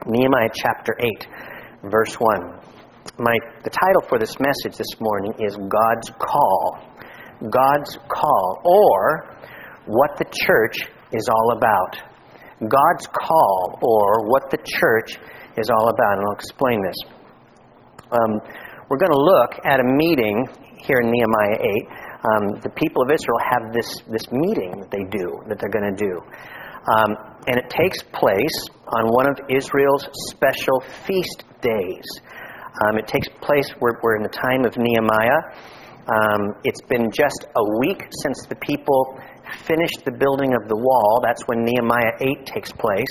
Nehemiah chapter 8, verse 1. The title for this message this morning is God's Call. God's Call, or what the church is all about. God's Call, or what the church is all about. And I'll explain this. We're going to look at a meeting here in Nehemiah 8. The people of Israel have this meeting that they're going to do. And it takes place on one of Israel's special feast days. It takes place, we're in the time of Nehemiah. It's been just a week since the people finished the building of the wall. That's when Nehemiah 8 takes place.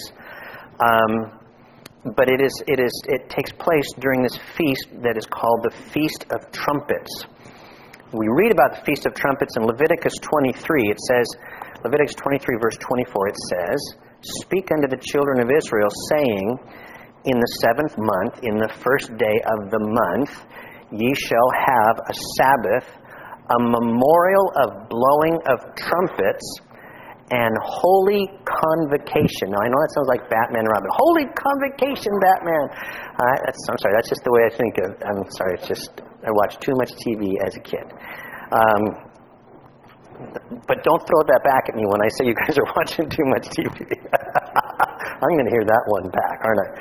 But it takes place during this feast that is called the Feast of Trumpets. We read about the Feast of Trumpets in Leviticus 23. It says, Leviticus 23 verse 24, it says, "Speak unto the children of Israel, saying, in the 7th month, in the first day of the month, ye shall have a Sabbath, a memorial of blowing of trumpets, and holy convocation." Now, I know that sounds like Batman and Robin. Holy convocation, Batman! I'm sorry, that's just the way I think of. I'm sorry, it's just, I watched too much TV as a kid. But don't throw that back at me when I say you guys are watching too much TV. I'm going to hear that one back, aren't I?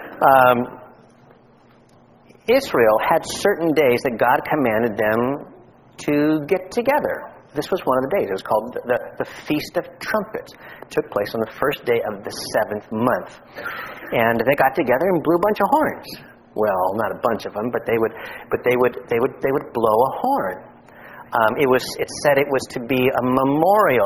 Israel had certain days that God commanded them to get together. This was one of the days. It was called the Feast of Trumpets. It took place on the first day of the 7th month. And they got together and blew a bunch of horns. Well, not a bunch of them, but they would blow a horn. It said it was to be a memorial.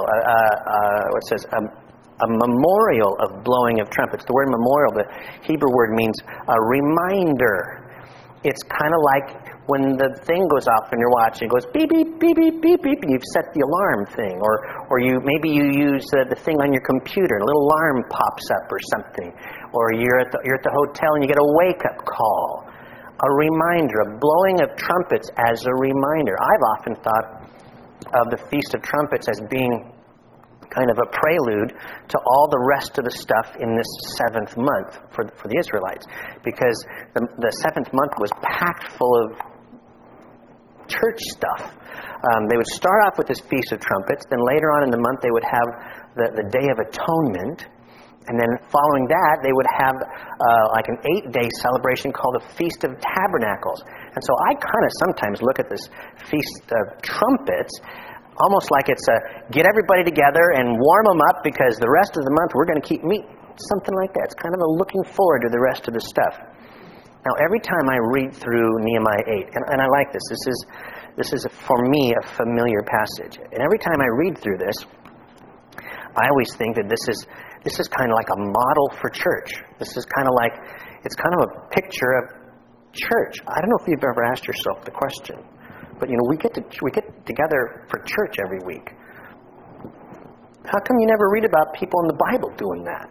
A memorial of blowing of trumpets. The word memorial, the Hebrew word, means a reminder. It's kind of like when the thing goes off in your watch, it goes beep, beep, beep, beep, beep, beep, and you've set the alarm thing. Or maybe you use the thing on your computer, and a little alarm pops up or something. Or you're at the hotel and you get a wake-up call. A reminder, a blowing of trumpets as a reminder. I've often thought of the Feast of Trumpets as being kind of a prelude to all the rest of the stuff in this 7th month for the Israelites. Because the 7th month was packed full of church stuff. They would start off with this Feast of Trumpets, then later on in the month they would have the Day of Atonement, and then following that they would have like an 8-day celebration called the Feast of Tabernacles. And so I kind of sometimes look at this Feast of Trumpets almost like it's get everybody together and warm them up because the rest of the month we're going to keep meat. Something like that. It's kind of a looking forward to the rest of the stuff. Now, every time I read through Nehemiah 8, and I like this. This is for me a familiar passage. And every time I read through this, I always think that this is kind of like a model for church. This is kind of like, it's kind of a picture of church. I don't know if you've ever asked yourself the question, but we get together for church every week. How come you never read about people in the Bible doing that?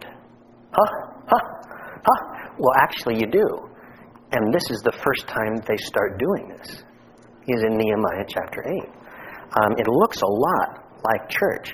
Well, actually you do. And this is the first time they start doing this. Is in Nehemiah chapter 8. It looks a lot like church.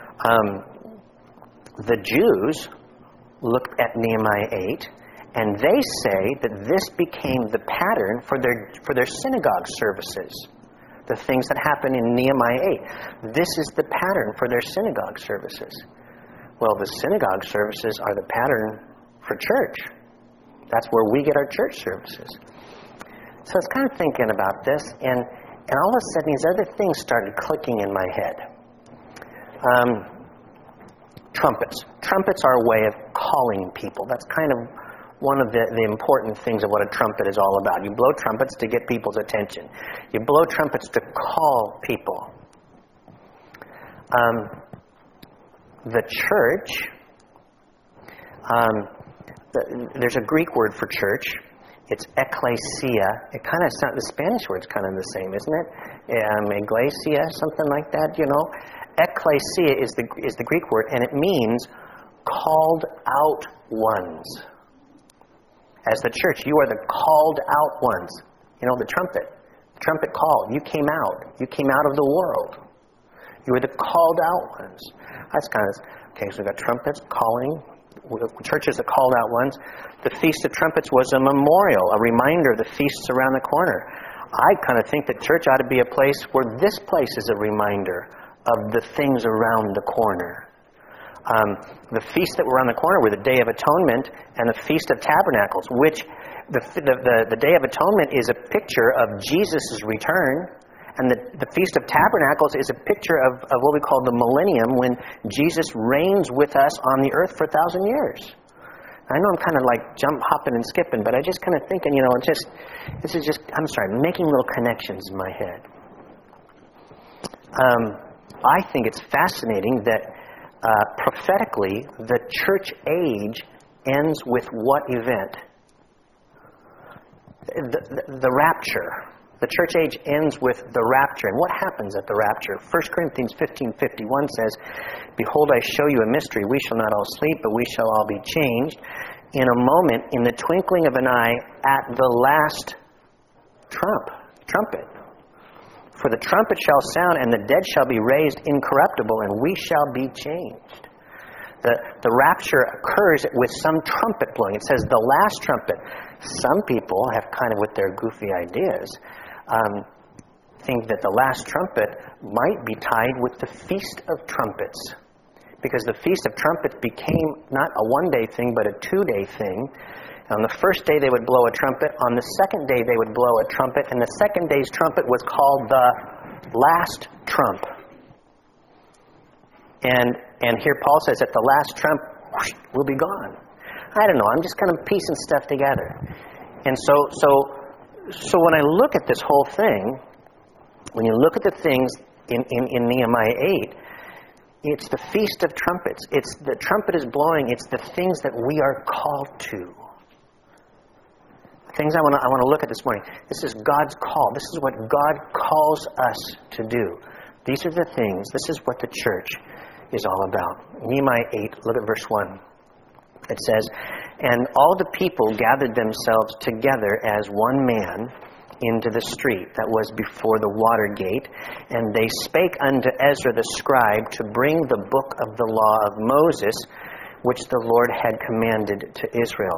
The Jews looked at Nehemiah 8, and they say that this became the pattern for their synagogue services. The things that happen in Nehemiah 8. This is the pattern for their synagogue services. Well, the synagogue services are the pattern for church. That's where we get our church services. So I was kind of thinking about this, and all of a sudden these other things started clicking in my head. Trumpets. Trumpets are a way of calling people. That's kind of one of the important things of what a trumpet is all about. You blow trumpets to get people's attention. You blow trumpets to call people. The church, there's a Greek word for church. It's ecclesia. It kind of sounds, the Spanish word's kind of the same, isn't it? Iglesia, something like that, Ecclesia is the Greek word, and it means called out ones. As the church, you are the called out ones. The trumpet. The trumpet called. You came out. You came out of the world. You were the called out ones. That's kind of, okay, so we've got trumpets calling. churches that called out ones. The Feast of Trumpets was a memorial, a reminder of the feasts around the corner. I kind of think that church ought to be a place where this place is a reminder of the things around the corner. The feasts that were around the corner were the Day of Atonement and the Feast of Tabernacles, which the Day of Atonement is a picture of Jesus' return, and the Feast of Tabernacles is a picture of what we call the millennium, when Jesus reigns with us on the earth for 1,000 years. I know I'm kind of like hopping and skipping, but I just kind of thinking, I'm making little connections in my head. I think it's fascinating that prophetically, the church age ends with what event? The rapture. The church age ends with the rapture. And what happens at the rapture? 1 Corinthians 15:51 says, "Behold, I show you a mystery. We shall not all sleep, but we shall all be changed in a moment, in the twinkling of an eye, at the last trumpet. For the trumpet shall sound, and the dead shall be raised incorruptible, and we shall be changed." The rapture occurs with some trumpet blowing. It says the last trumpet. Some people have kind of, with their goofy ideas, think that the last trumpet might be tied with the Feast of Trumpets. Because the Feast of Trumpets became not a one-day thing, but a two-day thing. On the first day they would blow a trumpet. On the second day they would blow a trumpet. And the second day's trumpet was called the last trump. And here Paul says that the last trump will be gone. I don't know. I'm just kind of piecing stuff together. And so when I look at this whole thing, when you look at the things in Nehemiah 8, it's the Feast of Trumpets. It's the trumpet is blowing. It's the things that we are called to. Things I want to look at this morning. This is God's call. This is what God calls us to do. These are the things. This is what the church is all about. Nehemiah 8, look at verse 1. It says, "And all the people gathered themselves together as one man into the street that was before the water gate, and they spake unto Ezra the scribe to bring the book of the law of Moses, which the Lord had commanded to Israel."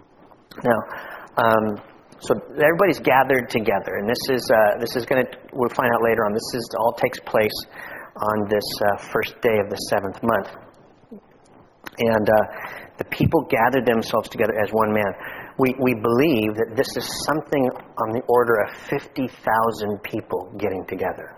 Now, so everybody's gathered together, and this is going to, we'll find out later on, this all takes place on this first day of the 7th month. And the people gathered themselves together as one man. We believe that this is something on the order of 50,000 people getting together.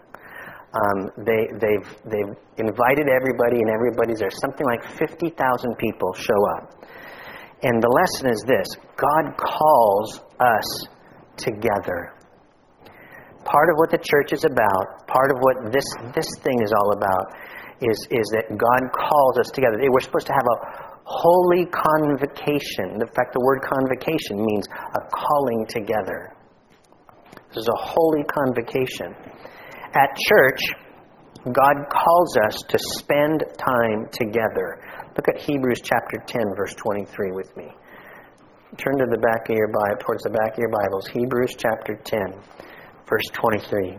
They've invited everybody, and everybody's there. Something like 50,000 people show up. And the lesson is this: God calls us together. Part of what the church is about, part of what this thing is all about, is that God calls us together. We're supposed to have a holy convocation. In fact, the word convocation means a calling together. This is a holy convocation. At church, God calls us to spend time together. Look at Hebrews chapter 10, verse 23 with me. Turn to the back of your Bible, towards the back of your Bibles. Hebrews chapter 10, verse 23.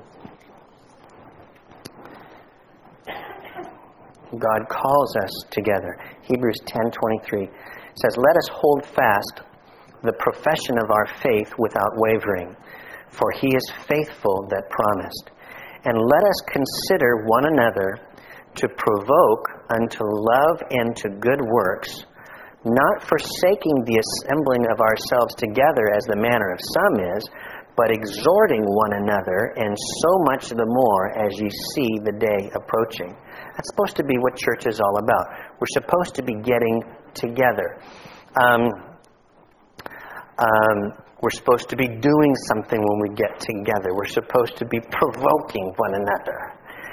God calls us together. Hebrews 10:23 says, "Let us hold fast the profession of our faith without wavering, for he is faithful that promised. And let us consider one another to provoke unto love and to good works, not forsaking the assembling of ourselves together as the manner of some is, but exhorting one another, and so much the more as ye see the day approaching." That's supposed to be what church is all about. We're supposed to be getting together. We're supposed to be doing something when we get together. We're supposed to be provoking one another.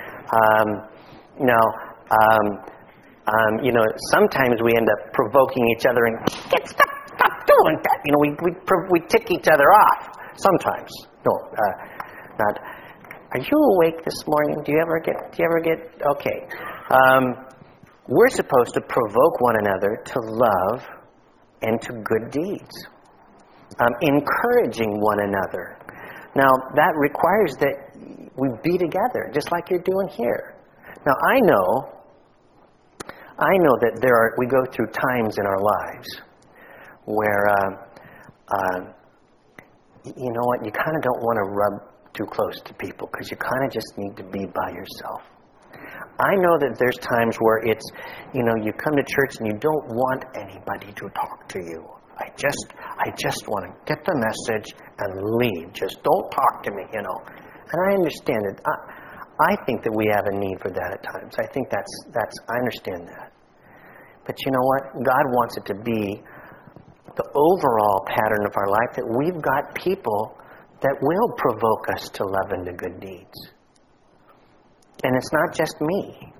Sometimes we end up provoking each other and stop doing that. We tick each other off. Sometimes. Not. Are you awake this morning? Do you ever get? Okay. We're supposed to provoke one another to love and to good deeds. Encouraging one another. Now, that requires that we be together, just like you're doing here. Now, I know I know that we go through times in our lives where, you know what, you kind of don't want to rub too close to people because you kind of just need to be by yourself. I know that there's times where it's, you know, you come to church and you don't want anybody to talk to you. I just want to get the message and leave. Just don't talk to me, you know. And I understand it. I think that we have a need for that at times. I think I understand that. But you know what? God wants it to be the overall pattern of our life that we've got people that will provoke us to love and to good deeds. And it's not just me.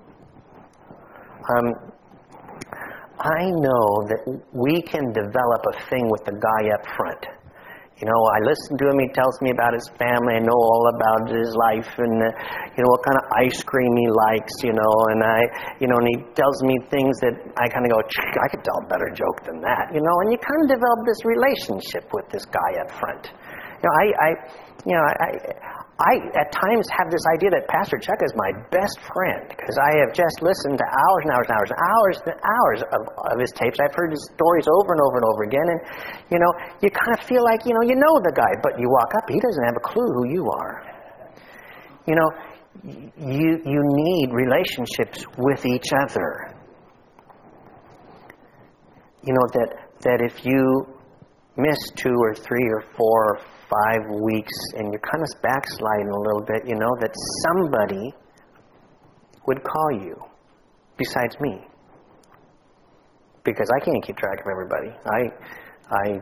I know that we can develop a thing with the guy up front. You know, I listen to him, he tells me about his family, I know all about his life and, you know, what kind of ice cream he likes, you know, and and he tells me things that I kind of go, I could tell a better joke than that, you know, and you kind of develop this relationship with this guy up front. You know, I at times have this idea that Pastor Chuck is my best friend because I have just listened to hours and hours and hours and hours and hours of his tapes. I've heard his stories over and over and over again, and you know, you kind of feel like you know the guy, but you walk up, he doesn't have a clue who you are. You know, you need relationships with each other. You know that if you miss 2 or 3 or 4 or 5 weeks and you're kind of backsliding a little bit, you know that somebody would call you besides me. Because I can't keep track of everybody. I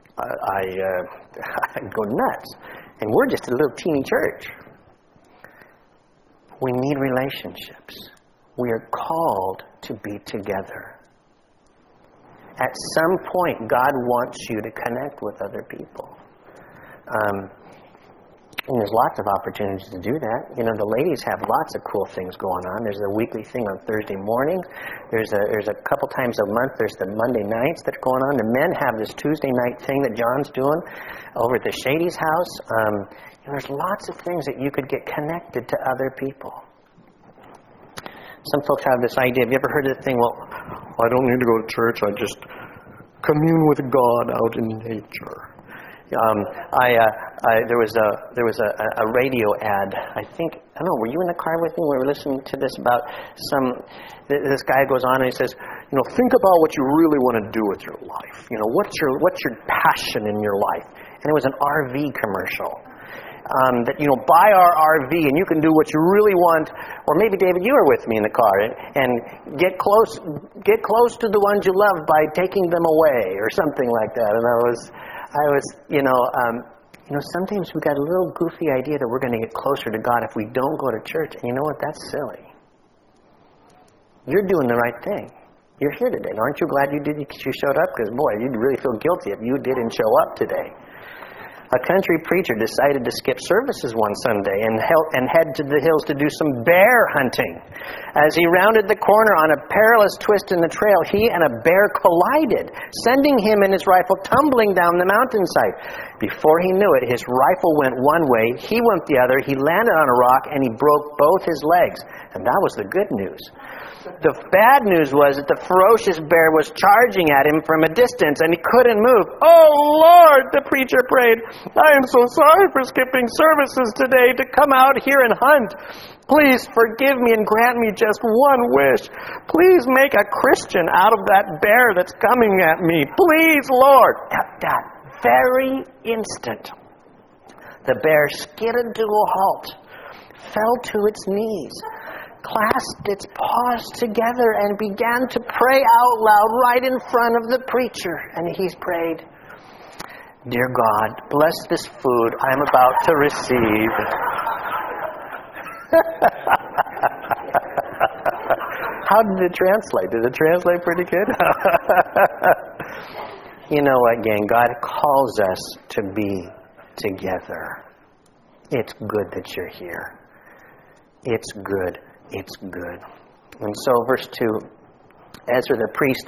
go nuts. And we're just a little teeny church. We need relationships. We are called to be together. At some point, God wants you to connect with other people. And there's lots of opportunities to do that. You know, the ladies have lots of cool things going on. There's a weekly thing on Thursday mornings. There's a couple times a month. There's the Monday nights that are going on. The men have this Tuesday night thing that John's doing over at the Shady's house. There's lots of things that you could get connected to other people. Some folks have this idea. Have you ever heard of the thing, well, I don't need to go to church. I just commune with God out in nature. There was a radio ad. I don't know. Were you in the car with me? We were listening to this about this guy goes on and he says, you know, think about what you really want to do with your life. You know, what's your passion in your life? And it was an RV commercial. That, you know, buy our RV and you can do what you really want. Or maybe, David, you were with me in the car and get close to the ones you love by taking them away or something like that. And I was, sometimes we got a little goofy idea that we're going to get closer to God if we don't go to church. And you know what? That's silly. You're doing the right thing. You're here today. Aren't you glad you showed up? Because, boy, you'd really feel guilty if you didn't show up today. A country preacher decided to skip services one Sunday and head to the hills to do some bear hunting. As he rounded the corner on a perilous twist in the trail, he and a bear collided, sending him and his rifle tumbling down the mountainside. Before he knew it, his rifle went one way, he went the other, he landed on a rock, and he broke both his legs. And that was the good news. The bad news was that the ferocious bear was charging at him from a distance and he couldn't move. Oh, Lord, the preacher prayed, I am so sorry for skipping services today to come out here and hunt. Please forgive me and grant me just one wish. Please make a Christian out of that bear that's coming at me. Please, Lord. At that very instant, the bear skidded to a halt, fell to its knees, clasped its paws together and began to pray out loud right in front of the preacher. And he prayed, Dear God, bless this food I'm about to receive. How did it translate? Did it translate pretty good? You know what, gang? God calls us to be together. It's good that you're here. It's good. It's good. And so verse 2, Ezra the priest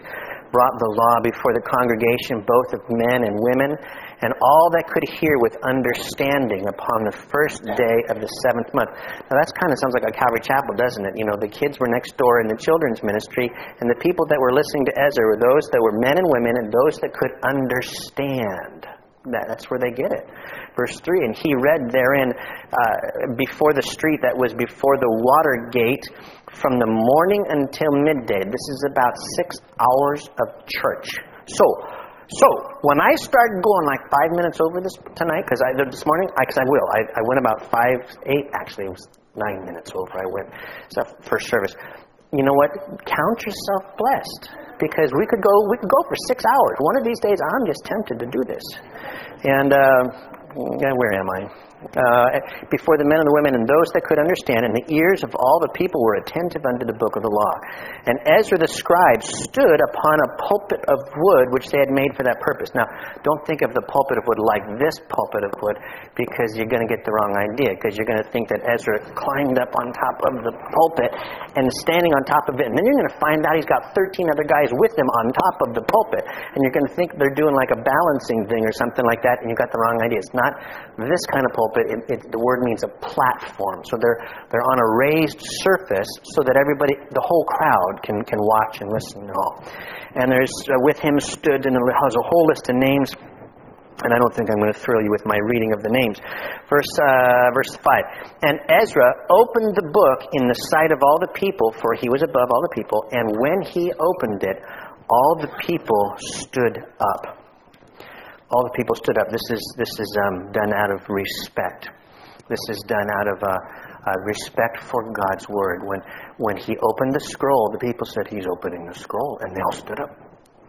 brought the law before the congregation, both of men and women, and all that could hear with understanding upon the first day of the 7th month. Now that kind of sounds like a Calvary Chapel, doesn't it? You know, the kids were next door in the children's ministry, and the people that were listening to Ezra were those that were men and women, and those that could understand. That's where they get it. Verse 3, and he read therein before the street that was before the water gate from the morning until midday. This is about 6 hours of church. So when I start going like 5 minutes over this tonight, because this morning, because I will. I went about 8, actually it was 9 minutes over I went. So first service. You know what? Count yourself blessed. Because we could go for 6 hours. One of these days, I'm just tempted to do this. And where am I? Before the men and the women and those that could understand, and the ears of all the people were attentive unto the book of the law. And Ezra the scribe stood upon a pulpit of wood which they had made for that purpose. Now, don't think of the pulpit of wood like this pulpit of wood, because you're going to get the wrong idea, because you're going to think that Ezra climbed up on top of the pulpit and standing on top of it, and then you're going to find out he's got 13 other guys with him on top of the pulpit, and you're going to think they're doing like a balancing thing or something like that, and you got the wrong idea. It's not this kind of pulpit. The word means a platform. So they're on a raised surface so that everybody, the whole crowd, can watch and listen and all. And there's with him stood, and it has a whole list of names. And I don't think I'm going to thrill you with my reading of the names. Verse 5. And Ezra opened the book in the sight of all the people, for he was above all the people. And when he opened it, all the people stood up. All the people stood up. This is done out of respect. This is done out of respect for God's word. When he opened the scroll, the people said, "He's opening the scroll," and they all stood up.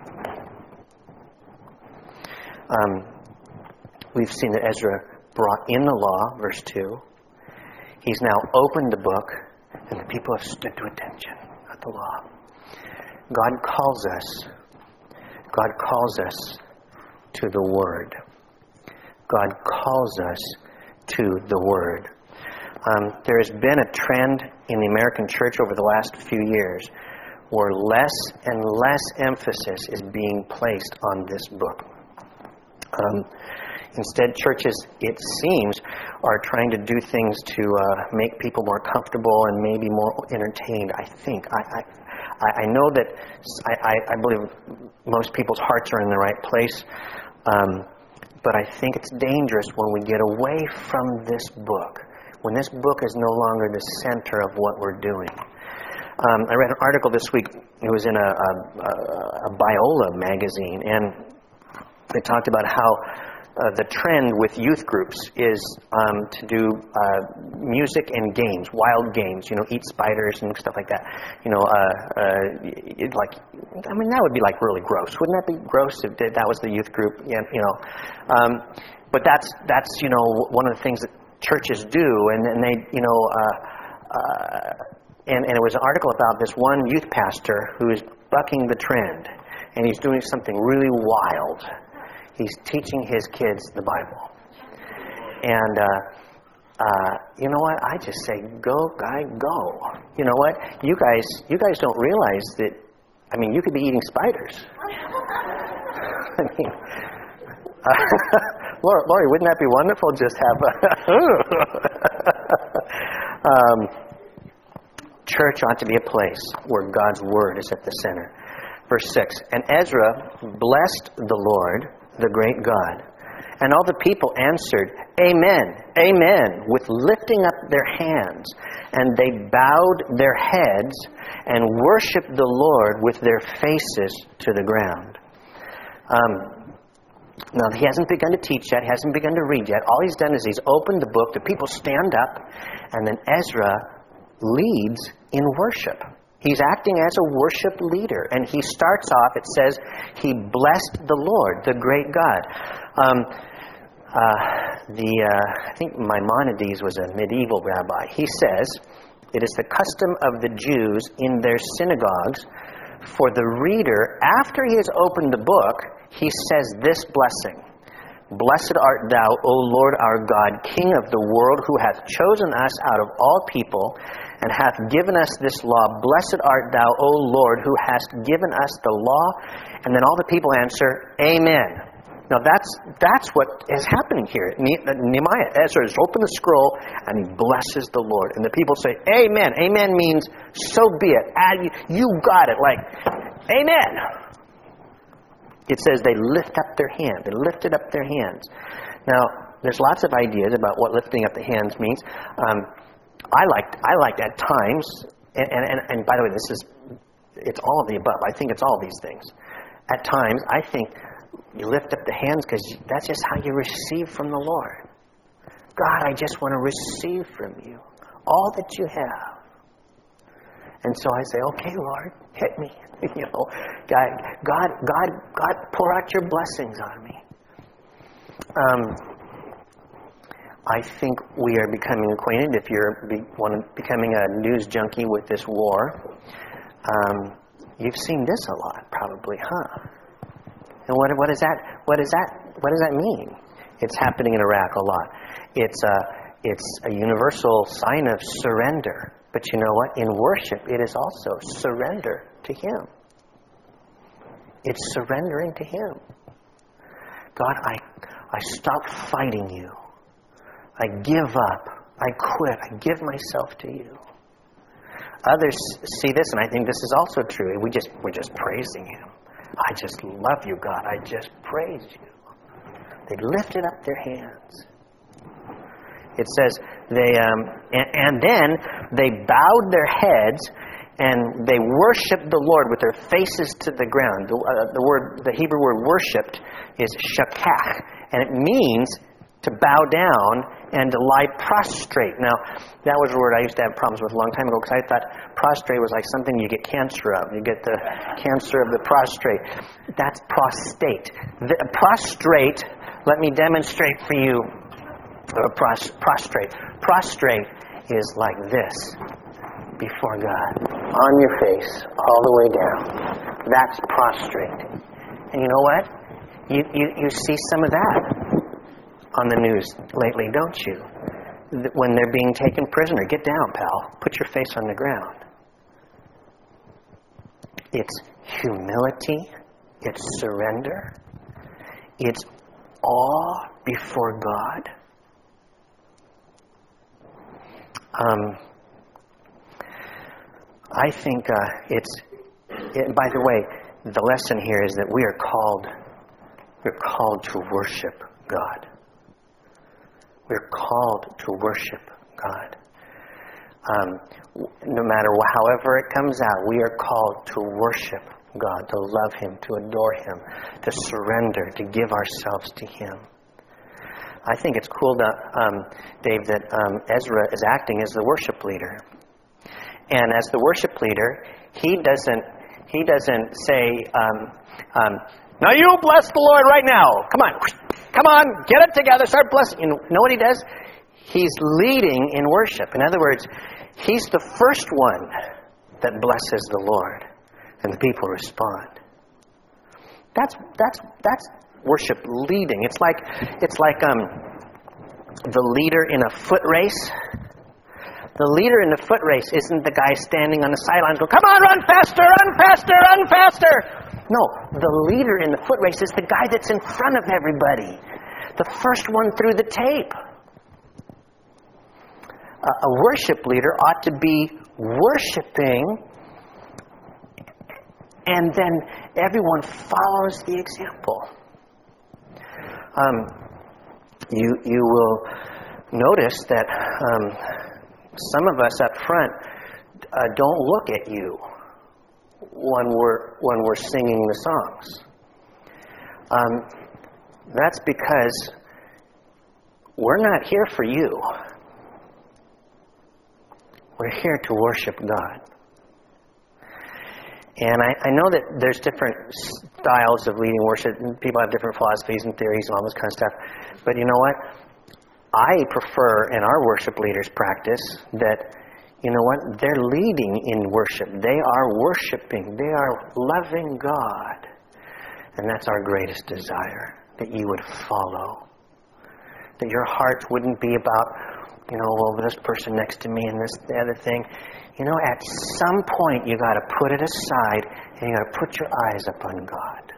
We've seen that Ezra brought in the law, verse 2. He's now opened the book, and the people have stood to attention at the law. God calls us to the Word. God calls us to the Word. There has been a trend in the American church over the last few years where less and less emphasis is being placed on this book. Instead, churches, it seems, are trying to do things to make people more comfortable and maybe more entertained, I think. I know that I believe most people's hearts are in the right place, but I think it's dangerous when we get away from this book, when this book is no longer the center of what we're doing. I read an article this week. It was in a Biola magazine, and they talked about how the trend with youth groups is to do music and games, wild games, eat spiders and stuff like that. That would be like really gross. Wouldn't that be gross if that was the youth group? But that's one of the things that churches do, and they and it was an article about this one youth pastor who is bucking the trend, and he's doing something really wild. He's teaching his kids the Bible. And you know what? I just say, go, guy, go. You know what? You guys don't realize that, you could be eating spiders. Lori, wouldn't that be wonderful? Just have church ought to be a place where God's Word is at the center. Verse 6, and Ezra blessed the Lord, the great God. And all the people answered, Amen, Amen, with lifting up their hands. And they bowed their heads and worshipped the Lord with their faces to the ground. Now, he hasn't begun to teach yet. He hasn't begun to read yet. All he's done is he's opened the book. The people stand up. And then Ezra leads in worship. He's acting as a worship leader. And he starts off, it says, he blessed the Lord, the great God. I think Maimonides was a medieval rabbi. He says, it is the custom of the Jews in their synagogues for the reader, after he has opened the book, he says this blessing. Blessed art thou, O Lord our God, King of the world, who hath chosen us out of all people, and hath given us this law. Blessed art thou, O Lord, who hast given us the law And then all the people answer, Amen. Now that's what is happening here. Nehemiah, Ezra has opened the scroll and he blesses the Lord. And the people say, Amen. Amen means, so be it. You got it. Like, Amen. It says they lift up their hand. They lifted up their hands. Now, there's lots of ideas about what lifting up the hands means. I liked at times, and by the way, it's all of the above. I think it's all these things. At times, I think you lift up the hands because that's just how you receive from the Lord. God, I just want to receive from you all that you have. And so I say, okay, Lord, hit me. God, pour out your blessings on me. I think we are becoming acquainted, if you're becoming a news junkie with this war. You've seen this a lot, probably, huh? And what does that mean? It's happening in Iraq a lot. It's a universal sign of surrender. But you know what? In worship, it is also surrender to Him. It's surrendering to Him. God, I stop fighting you. I give up. I quit. I give myself to you. Others see this, and I think this is also true. We're just praising Him. I just love you, God. I just praise you. They lifted up their hands. It says and then they bowed their heads and they worshipped the Lord with their faces to the ground. The Hebrew word worshipped is shakach, and it means to bow down and to lie prostrate. Now, that was a word I used to have problems with a long time ago because I thought prostrate was like something you get cancer of. You get the cancer of the prostrate. That's prostate. Prostrate, let me demonstrate for you prostrate. Prostrate is like this before God. On your face, all the way down. That's prostrate. And you know what? You see some of that on the news lately, don't you? When they're being taken prisoner. Get down, pal. Put your face on the ground. It's humility. It's surrender. It's awe before God. I think by the way, the lesson here is that we're called to worship God. We're called to worship God. No matter however it comes out, we are called to worship God, to love Him, to adore Him, to surrender, to give ourselves to Him. I think it's cool, Dave, that Ezra is acting as the worship leader. And as the worship leader, he doesn't say, now you bless the Lord right now. Come on, get it together, start blessing. You know what he does? He's leading in worship. In other words, he's the first one that blesses the Lord, and the people respond. That's worship leading. It's like the leader in a foot race. The leader in the foot race isn't the guy standing on the sidelines going, come on, run faster, run faster, run faster. No, the leader in the foot race is the guy that's in front of everybody. The first one through the tape. A worship leader ought to be worshiping, and then everyone follows the example. You will notice that some of us up front don't look at you when we're singing the songs. That's because we're not here for you. We're here to worship God. And I know that there's different styles of leading worship. People have different philosophies and theories and all this kind of stuff. But you know what? I prefer in our worship leaders' practice that, you know what? They're leading in worship. They are worshiping. They are loving God. And that's our greatest desire, that you would follow. That your heart wouldn't be about, well, this person next to me and this, the other thing. At some point you got to put it aside and you got to put your eyes upon God.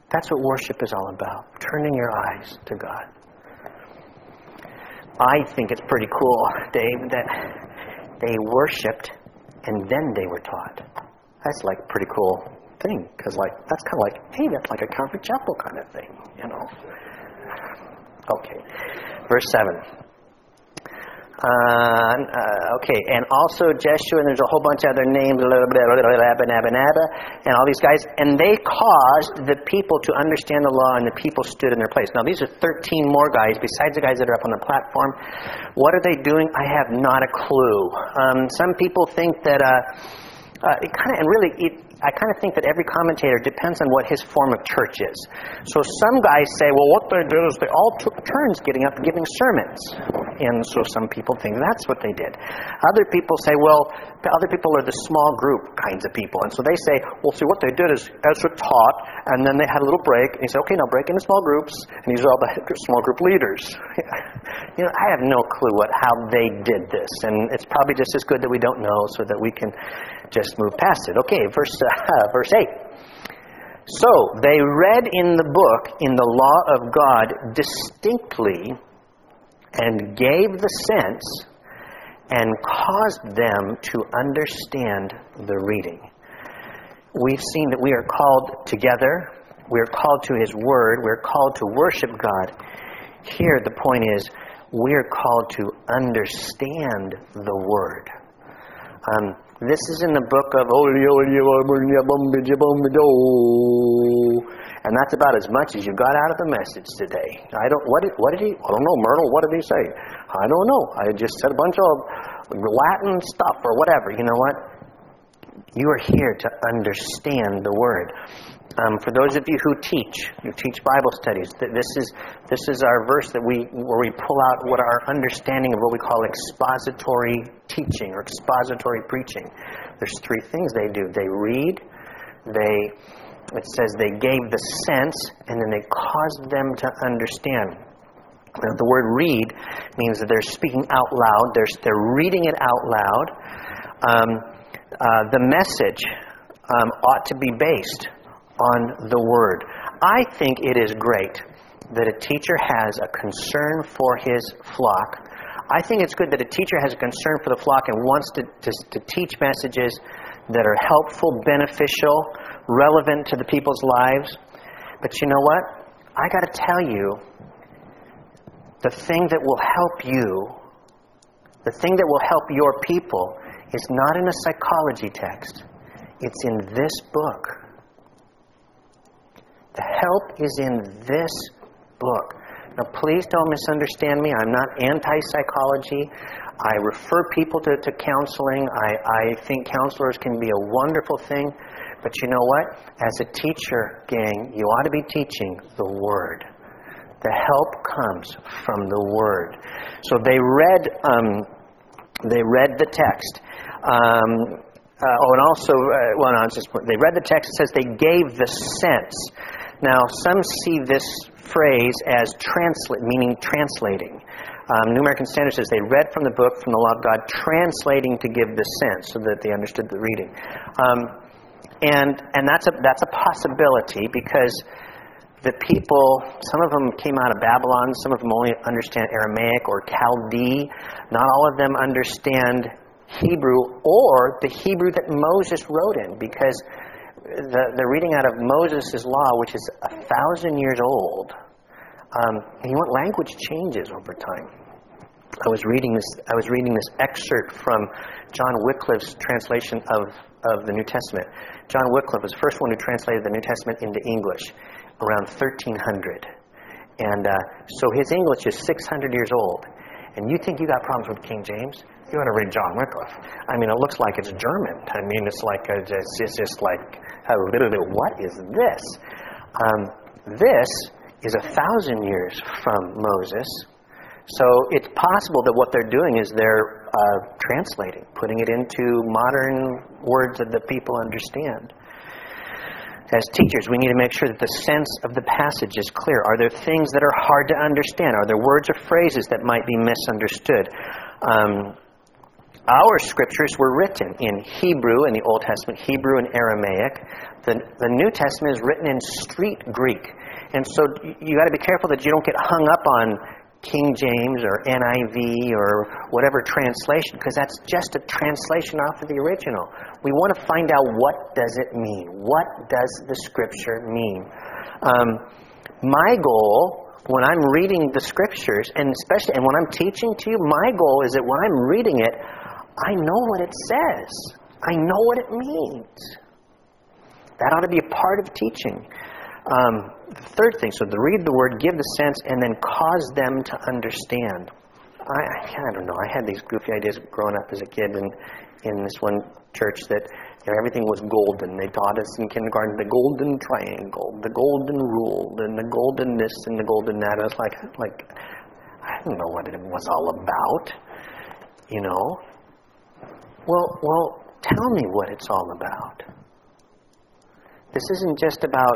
That's what worship is all about, turning your eyes to God. I think it's pretty cool, Dave, that they worshipped and then they were taught. That's like a pretty cool thing, because that's kind of like, hey, that's like a Calvary Chapel kind of thing, you know. Okay, verse 7. Okay, and also Jeshua, and there's a whole bunch of other names, and all these guys, and they caused the people to understand the law, and the people stood in their place. Now, these are 13 more guys, besides the guys that are up on the platform. What are they doing? I have not a clue. Some people think that, I kind of think that every commentator depends on what his form of church is. So some guys say, well, what they did is they all took turns getting up and giving sermons. And so some people think that's what they did. Other people say, well, the other people are the small group kinds of people. And so they say, well, see, what they did is Ezra taught, and then they had a little break. And he said, okay, now break into small groups. And these are all the small group leaders. You know, I have no clue how they did this. And it's probably just as good that we don't know so that we can just move past it. Okay, verse 8. So they read in the book, in the law of God, distinctly, and gave the sense, and caused them to understand the reading. We've seen that we are called together. We are called to His Word. We are called to worship God. Here the point is, we are called to understand the Word. This is in the book of and that's about as much as you got out of the message today. I don't know, Myrtle, what did he say? I don't know. I just said a bunch of Latin stuff or whatever. You know what? You are here to understand the Word. For those of you who teach Bible studies, this is our verse where we pull out what our understanding of what we call expository teaching or expository preaching. There's three things they do. They read, it says they gave the sense, and then they caused them to understand. Now, the word read means that they're speaking out loud. They're reading it out loud. The message ought to be based on the Word. I think it is great that a teacher has a concern for his flock. I think it's good that a teacher has a concern for the flock and wants to teach messages that are helpful, beneficial, relevant to the people's lives. But you know what? I got to tell you, the thing that will help you, the thing that will help your people is not in a psychology text. It's in this book. The help is in this book. Now, please don't misunderstand me. I'm not anti-psychology. I refer people to counseling. I think counselors can be a wonderful thing. But you know what? As a teacher, gang, you ought to be teaching the Word. The help comes from the Word. So they read the text. They read the text. It says they gave the sense. Now, some see this phrase as meaning translating. New American Standard says they read from the book, from the law of God, translating to give the sense so that they understood the reading. And that's a possibility because the people, some of them came out of Babylon, some of them only understand Aramaic or Chaldee. Not all of them understand Hebrew or the Hebrew that Moses wrote in, because the reading out of Moses' law, which is 1,000 years old, and language changes over time. I was reading this excerpt from John Wycliffe's translation of the New Testament. John Wycliffe was the first one who translated the New Testament into English around 1300. And so his English is 600 years old. And you think you got problems with King James? You ought to read John Wycliffe. I mean, it looks like it's German. I mean, it's like it's just like, what is this? This is 1,000 years from Moses. So it's possible that what they're doing is they're translating, putting it into modern words that the people understand. As teachers, we need to make sure that the sense of the passage is clear. Are there things that are hard to understand? Are there words or phrases that might be misunderstood? our scriptures were written in Hebrew, in the Old Testament, Hebrew and Aramaic. The New Testament is written in street Greek. And so you got to be careful that you don't get hung up on King James or NIV or whatever translation, because that's just a translation off of the original. We want to find out, what does it mean? What does the Scripture mean? My goal when I'm reading the Scriptures, and when I'm teaching to you, my goal is that when I'm reading it, I know what it says. I know what it means. That ought to be a part of teaching. The third thing, so to read the Word, give the sense, and then cause them to understand. I don't know. I had these goofy ideas growing up as a kid in this one church that everything was golden. They taught us in kindergarten the golden triangle, the golden rule, and the golden this and the golden that. I was like I don't know what it was all about, you know. Well, tell me what it's all about. This isn't just about,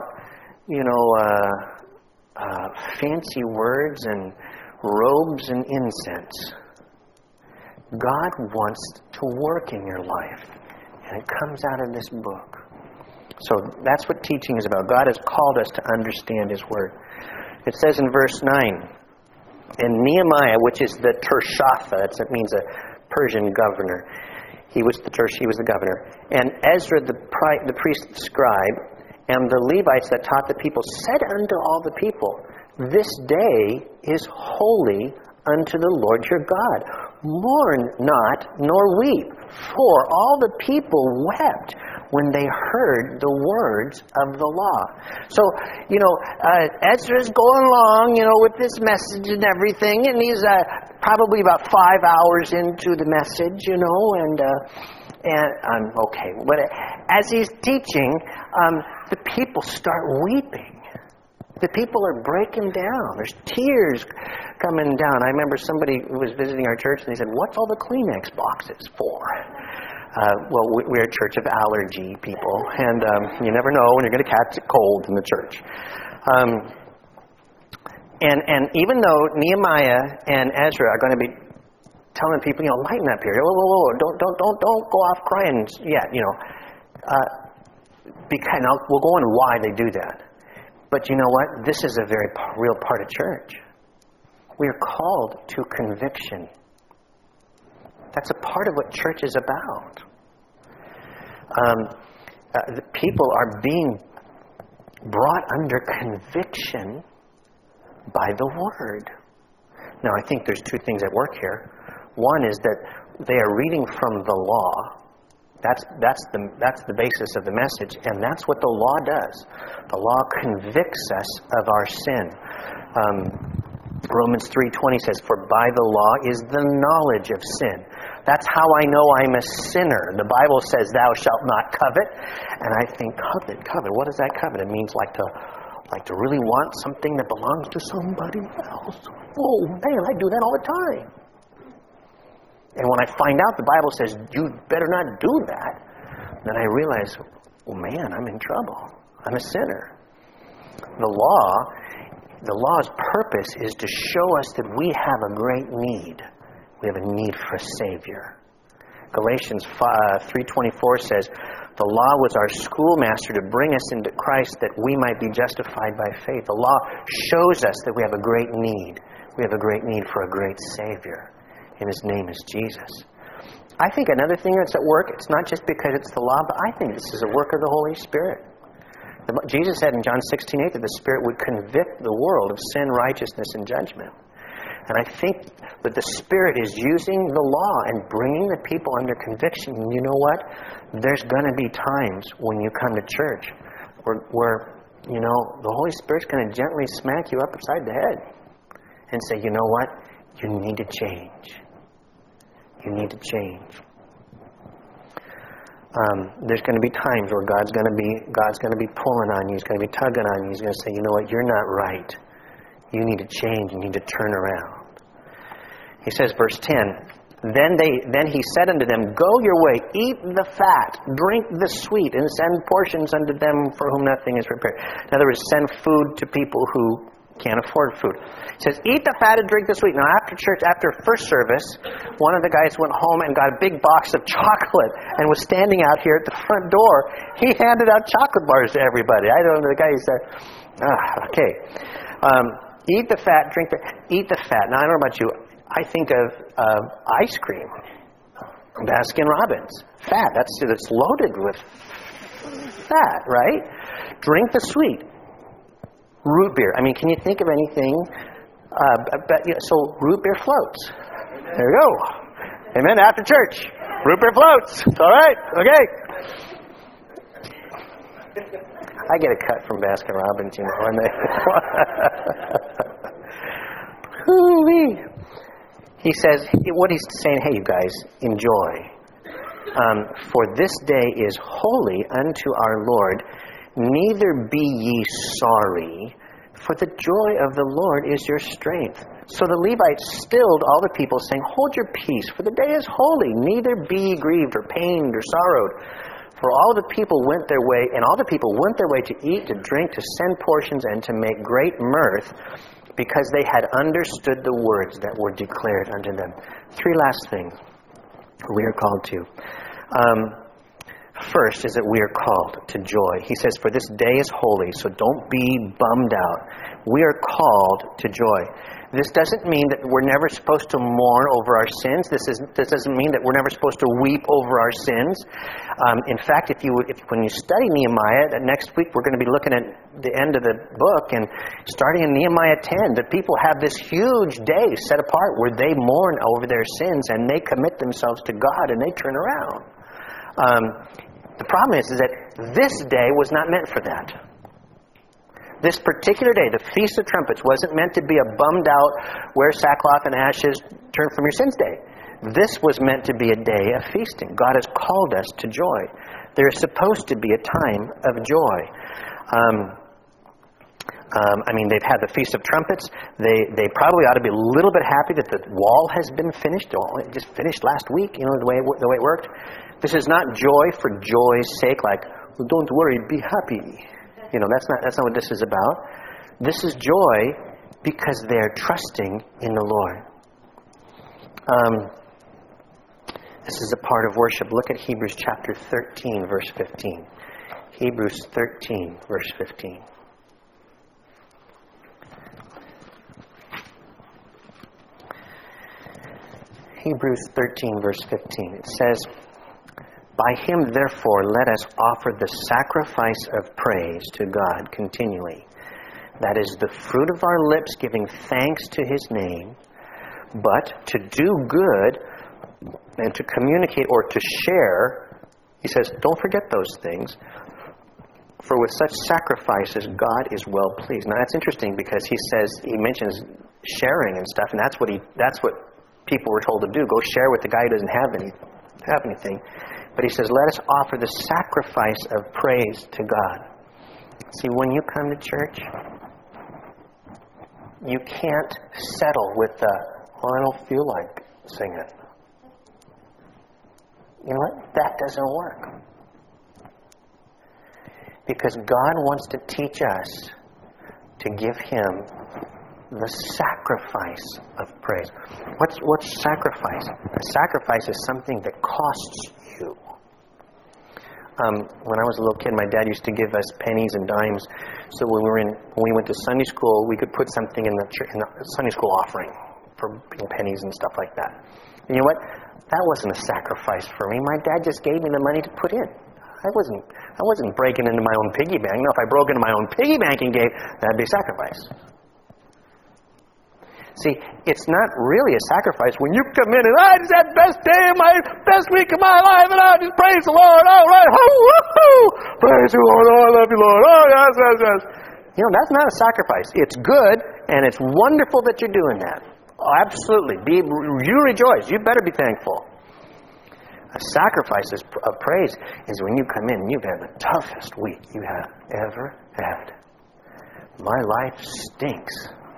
fancy words and robes and incense. God wants to work in your life, and it comes out of this book. So that's what teaching is about. God has called us to understand His Word. It says in verse 9, and Nehemiah, which is the Tirshatha, it means a Persian governor. He was the governor. And Ezra, the priest, the scribe, and the Levites that taught the people said unto all the people, this day is holy unto the Lord your God. Mourn not, nor weep, for all the people wept when they heard the words of the law. So, Ezra's going along, with this message and everything, and he's probably about 5 hours into the message, and okay. But as he's teaching, the people start weeping. The people are breaking down. There's tears coming down. I remember somebody who was visiting our church, and they said, what's all the Kleenex boxes for? We're a church of allergy people, and you never know when you're going to catch a cold in the church. And even though Nehemiah and Ezra are going to be telling people, lighten up here. Whoa, don't go off crying yet, Because now we'll go on why they do that. But you know what? This is a very real part of church. We are called to conviction. That's a part of what church is about. The people are being brought under conviction by the Word. Now, I think there's two things at work here. One is that they are reading from the law. That's the basis of the message, and that's what the law does. The law convicts us of our sin. Romans 3:20 says, "For by the law is the knowledge of sin." That's how I know I'm a sinner. The Bible says, "Thou shalt not covet," and I think, covet. What does that covet? It means like to really want something that belongs to somebody else. Oh man, I do that all the time. And when I find out the Bible says, you better not do that, then I realize, oh man, I'm in trouble. I'm a sinner. The law's purpose is to show us that we have a great need. We have a need for a Savior. Galatians 3:24 says, the law was our schoolmaster to bring us into Christ that we might be justified by faith. The law shows us that we have a great need. We have a great need for a great Savior. And His name is Jesus. I think another thing that's at work, it's not just because it's the law, but I think this is a work of the Holy Spirit. Jesus said in John 16:8 that the Spirit would convict the world of sin, righteousness, and judgment. And I think that the Spirit is using the law and bringing the people under conviction. And you know what? There's going to be times when you come to church where the Holy Spirit's going to gently smack you up upside the head and say, you know what? You need to change. You need to change. There's going to be times where God's going to be pulling on you. He's going to be tugging on you. He's going to say, you know what? You're not right. You need to change. You need to turn around. He says, verse 10, Then he said unto them, Go your way, eat the fat, drink the sweet, and send portions unto them for whom nothing is prepared. In other words, send food to people who Can't afford food. It says, eat the fat and drink the sweet. Now, after church, after first service, one of the guys went home and got a big box of chocolate and was standing out here at the front door. He handed out chocolate bars to everybody. I don't know, the guy said, okay. Eat the fat, drink the... Eat the fat. Now, I don't know about you. I think of ice cream. Baskin-Robbins. Fat. That's loaded with fat, right? Drink the sweet. Root beer. I mean, can you think of anything? So root beer floats. There you go. Amen. After church, root beer floats. All right. Okay. I get a cut from Baskin-Robbins, you know, when they. He says, what he's saying, hey, you guys, enjoy. For this day is holy unto our Lord. Neither be ye sorry, for the joy of the Lord is your strength. So the Levites stilled all the people, saying, hold your peace, for the day is holy. Neither be ye grieved or pained or sorrowed. For all the people went their way, and all the people went their way to eat, to drink, to send portions, and to make great mirth, because they had understood the words that were declared unto them. Three last things we are called to. First is that we are called to joy. He says, for this day is holy, so don't be bummed out. We are called to joy. This doesn't mean that we're never supposed to mourn over our sins. This doesn't mean that we're never supposed to weep over our sins. In fact, when you study Nehemiah, next week we're going to be looking at the end of the book, and starting in Nehemiah 10, the people have this huge day set apart where they mourn over their sins and they commit themselves to God and they turn around. The problem is that this day was not meant for that. This particular day, the Feast of Trumpets, wasn't meant to be a bummed out, wear sackcloth and ashes, turn from your sins day. This was meant to be a day of feasting. God has called us to joy. There is supposed to be a time of joy. They've had the Feast of Trumpets. They probably ought to be a little bit happy that the wall has been finished. It just finished last week, you know, the way it worked. This is not joy for joy's sake, like, well, don't worry, be happy. You know, that's not what this is about. This is joy because they're trusting in the Lord. This is a part of worship. Look at Hebrews chapter 13, verse 15. Hebrews 13, verse 15. Hebrews 13, verse 15. It says, by him, therefore, let us offer the sacrifice of praise to God continually. That is the fruit of our lips, giving thanks to his name. But to do good and to communicate or to share, he says, don't forget those things. For with such sacrifices, God is well pleased. Now that's interesting because he mentions sharing and stuff, and that's what people were told to do. Go share with the guy who doesn't have anything. But he says, let us offer the sacrifice of praise to God. See, when you come to church, you can't settle with I don't feel like singing. You know what? That doesn't work. Because God wants to teach us to give him the sacrifice of praise. What's sacrifice? A sacrifice is something that costs you. When I was a little kid, my dad used to give us pennies and dimes. So when we went to Sunday school, we could put something in the Sunday school offering for pennies and stuff like that. And you know what? That wasn't a sacrifice for me. My dad just gave me the money to put in. I wasn't breaking into my own piggy bank. No, if I broke into my own piggy bank and gave, that'd be sacrifice. See, it's not really a sacrifice when you come in and I just had the best day of my best week of my life and I just praise the Lord. All right, praise you, Lord. Oh, I love you, Lord. Oh, yes, yes, yes. You know, that's not a sacrifice. It's good and it's wonderful that you're doing that. Oh, absolutely. You rejoice. You better be thankful. A sacrifice of praise is when you come in and you've had the toughest week you have ever had. My life stinks.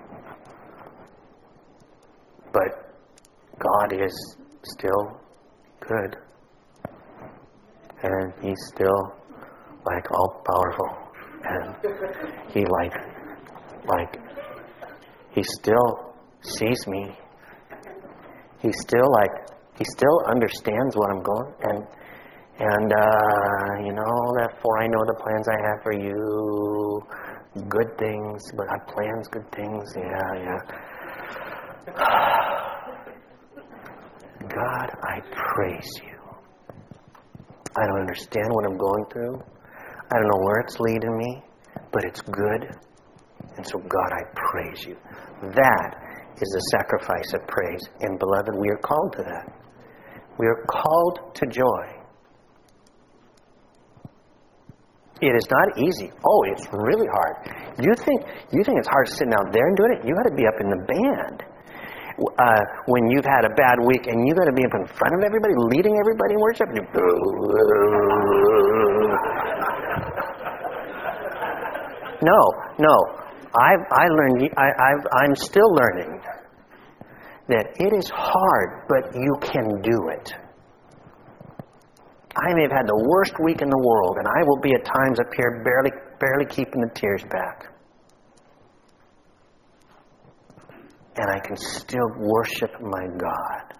But God is still good. And he's still all powerful. And he He still sees me. He still understands what I'm going, and therefore I know the plans I have for you, good things, but I plans good things, yeah. God, I praise you. I don't understand what I'm going through. I don't know where it's leading me, but it's good. And so, God, I praise you. That is a sacrifice of praise. And, beloved, we are called to that. We are called to joy. It is not easy. Oh, it's really hard. You think it's hard sitting out there and doing it? You got to be up in the band. When you've had a bad week and you got to be up in front of everybody, leading everybody in worship. No. I'm still learning that it is hard, but you can do it. I may have had the worst week in the world, and I will be at times up here barely keeping the tears back. And I can still worship my God.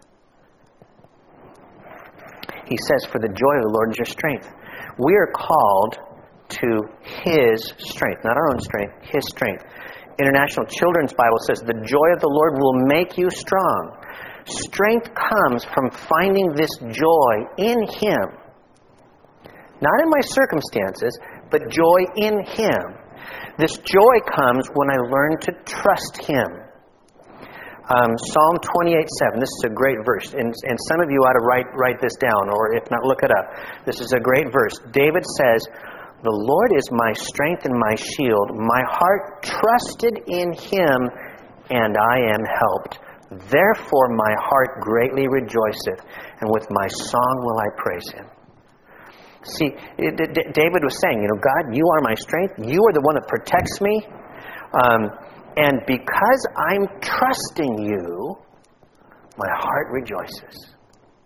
He says, for the joy of the Lord is your strength. We are called to His strength, not our own strength, His strength. International Children's Bible says, the joy of the Lord will make you strong. Strength comes from finding this joy in Him. Not in my circumstances, but joy in Him. This joy comes when I learn to trust Him. Psalm 28:7. This is a great verse, and some of you ought to write this down, or if not, look it up. This is a great verse. David says, "The Lord is my strength and my shield. My heart trusted in Him, and I am helped. Therefore my heart greatly rejoiceth, and with my song will I praise Him." See, David was saying, God, you are my strength. You are the one that protects me. And because I'm trusting you, my heart rejoices.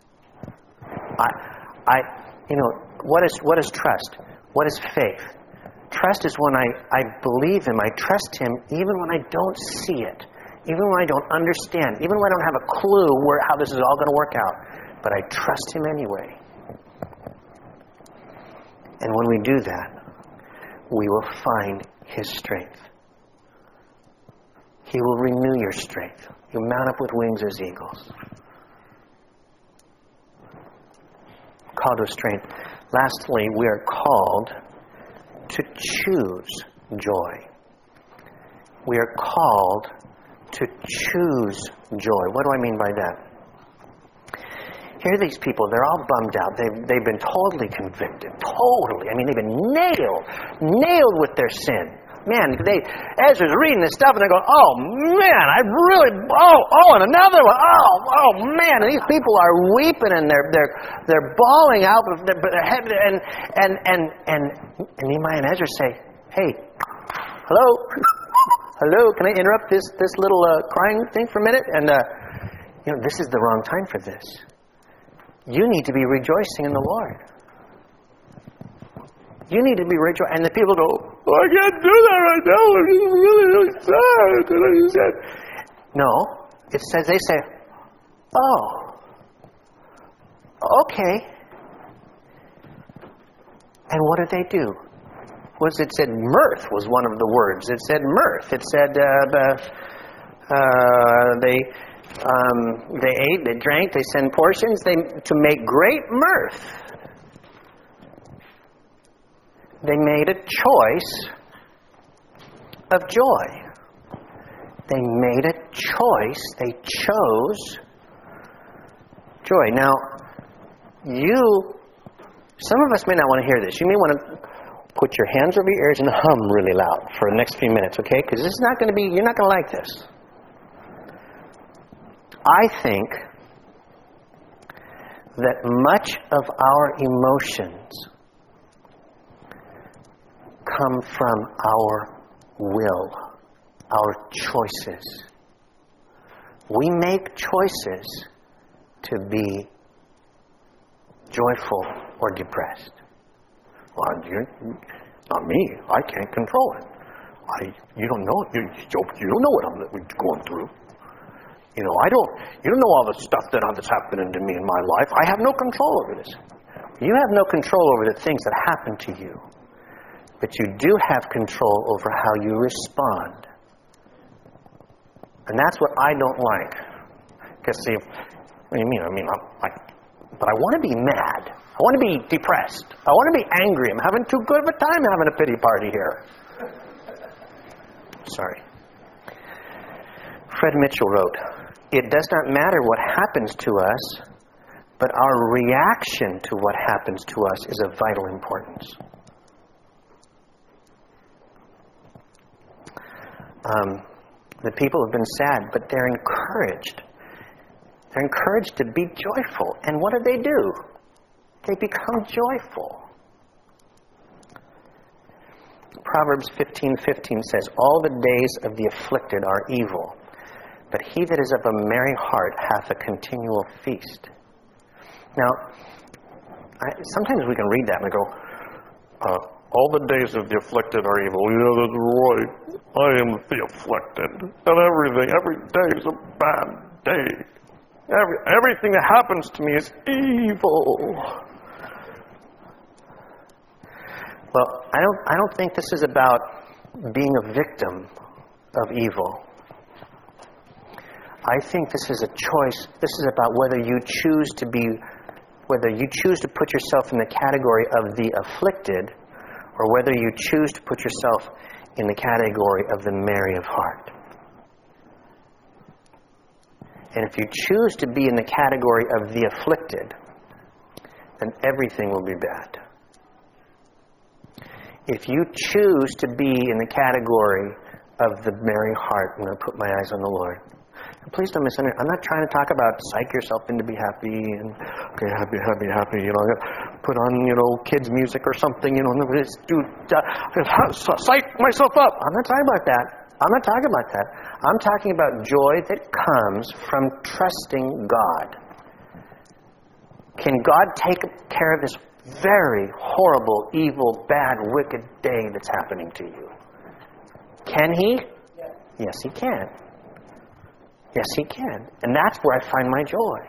What is trust? What is faith? Trust is when I believe Him, I trust Him even when I don't see it, even when I don't understand, even when I don't have a clue how this is all going to work out. But I trust Him anyway. And when we do that, we will find His strength. He will renew your strength. You'll mount up with wings as eagles. Called to strength. Lastly, we are called to choose joy. We are called to choose joy. What do I mean by that? Here are these people. They're all bummed out. They've been totally convicted. Totally. I mean, they've been nailed with their sin. Man, Ezra's reading this stuff and they're going, oh man, and another one, oh man, and these people are weeping and they're bawling out of their head, and Nehemiah and Ezra say, hey, hello, can I interrupt this little crying thing for a minute? And this is the wrong time for this. You need to be rejoicing in the Lord. You need to be rejoicing. And the people go, I can't do that right now. I'm really sad. No. It says, they say, oh, okay. And what did they do? It said mirth was one of the words. It said mirth. It said they ate, they drank, they sent portions to make great mirth. They made a choice of joy. They made a choice. They chose joy. Now, some of us may not want to hear this. You may want to put your hands over your ears and hum really loud for the next few minutes, okay? Because this is not going to be, you're not going to like this. I think that much of our emotions come from our will, our choices. We make choices to be joyful or depressed. Well, not me. I can't control it. You don't know. You don't know what I'm going through. You don't know all the stuff that's happening to me in my life. I have no control over this. You have no control over the things that happen to you. But you do have control over how you respond. And that's what I don't like. Because see, what do you mean? But I want to be mad. I want to be depressed. I want to be angry. I'm having too good of a time having a pity party here. Sorry. Fred Mitchell wrote, "It does not matter what happens to us, but our reaction to what happens to us is of vital importance." The people have been sad, but they're encouraged. They're encouraged to be joyful. And what do? They become joyful. Proverbs 15:15 says, "All the days of the afflicted are evil, but he that is of a merry heart hath a continual feast." Now, sometimes we can read that and we go, all the days of the afflicted are evil. Yeah, that's right. I am the afflicted. And every day is a bad day. Everything that happens to me is evil. Well, I don't think this is about being a victim of evil. I think this is a choice. This is about whether you choose to put yourself in the category of the afflicted, or whether you choose to put yourself in the category of the merry of heart. And if you choose to be in the category of the afflicted, then everything will be bad. If you choose to be in the category of the merry heart, I'm going to put my eyes on the Lord. And please don't misunderstand. I'm not trying to talk about psych yourself into be happy and okay, happy. Put on kids music or something. Psych myself up. I'm not talking about that. I'm talking about joy that comes from trusting God. Can God take care of this very horrible, evil, bad, wicked day that's happening to you? Can He? Yes, He can. Yes, He can. And that's where I find my joy.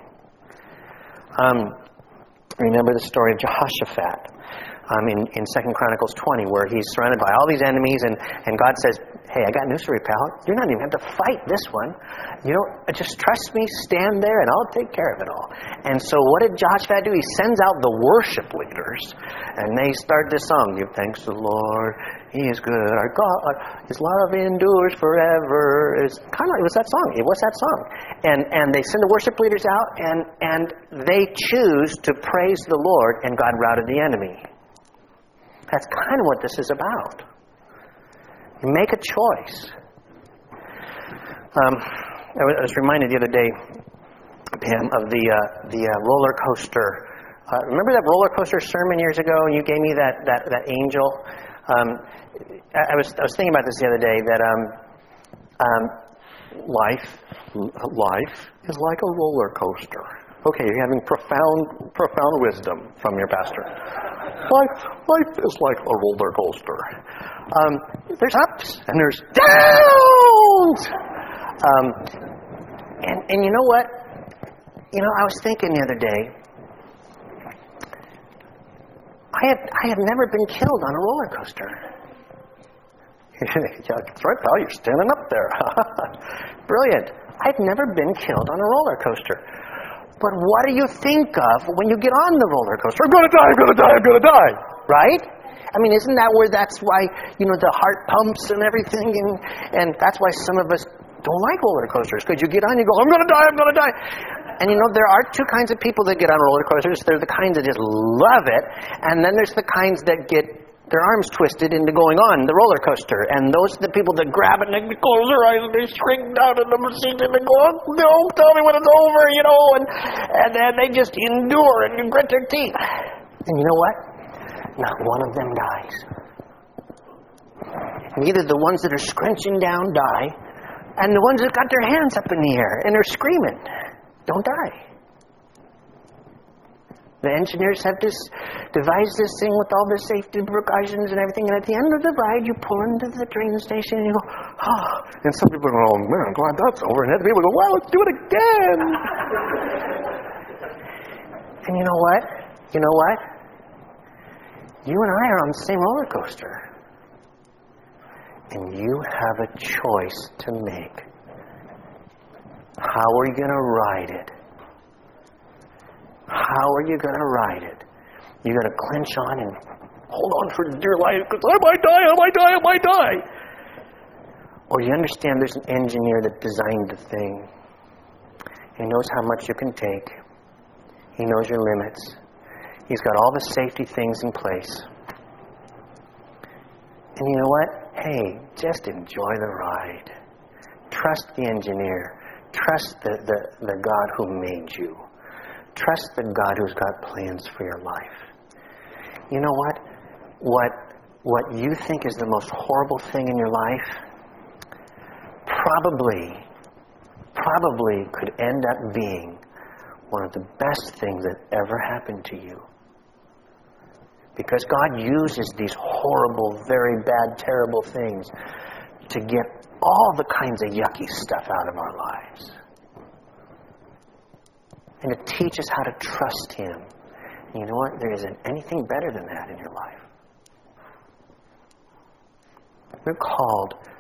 Remember the story of Jehoshaphat in 2 Chronicles 20, where he's surrounded by all these enemies, and God says, "Hey, I got news for you, pal. You're not even going to have to fight this one. Just trust me, stand there, and I'll take care of it all." And so what did Jehoshaphat do? He sends out the worship leaders, and they start this song, "Give thanks to the Lord, He is good, our God, His love endures forever." It's kind of like, what's that song? What's that song? And they send the worship leaders out, and they choose to praise the Lord, and God routed the enemy. That's kind of what this is about. You make a choice. I was reminded the other day, Pam, of the roller coaster. Remember that roller coaster sermon years ago? And you gave me that angel. I was thinking about this the other day. That life is like a roller coaster. Okay, you're having profound wisdom from your pastor. Life is like a roller coaster. There's ups and there's downs. And you know what? I was thinking the other day, I have never been killed on a roller coaster. Yeah, that's right, pal. You're standing up there. Brilliant. I've never been killed on a roller coaster. But what do you think of when you get on the roller coaster? I'm going to die. Right? Isn't that that's why, the heart pumps and everything, and that's why some of us don't like roller coasters, because you get on, you go, I'm going to die. And there are two kinds of people that get on roller coasters. They're the kinds that just love it, and then there's the kinds that get their arms twisted into going on the roller coaster. And those are the people that grab it and they close their eyes and they shrink down in the seat and they go, "Oh, no, tell me when it's over," and then they just endure and grit their teeth. And you know what? Not one of them dies. Neither the ones that are scrunching down die, and the ones that got their hands up in the air and they're screaming don't die. The engineers have devised this thing with all the safety precautions and everything, and at the end of the ride, you pull into the train station and you go, oh. And some people go, oh man, I'm glad that's over. And other people go, well, let's do it again. And you know what? You know what? You and I are on the same roller coaster. And you have a choice to make. How are you going to ride it? How are you going to ride it? You're going to clench on and hold on for dear life because I might die, I might die, I might die. Or you understand there's an engineer that designed the thing. He knows how much you can take. He knows your limits. He's got all the safety things in place. And you know what? Hey, just enjoy the ride. Trust the engineer. Trust the God who made you. Trust the God who's got plans for your life. You know what? What you think is the most horrible thing in your life probably could end up being one of the best things that ever happened to you. Because God uses these horrible, very bad, terrible things to get all the kinds of yucky stuff out of our lives. And to teach us how to trust Him. And you know what? There isn't anything better than that in your life. We're called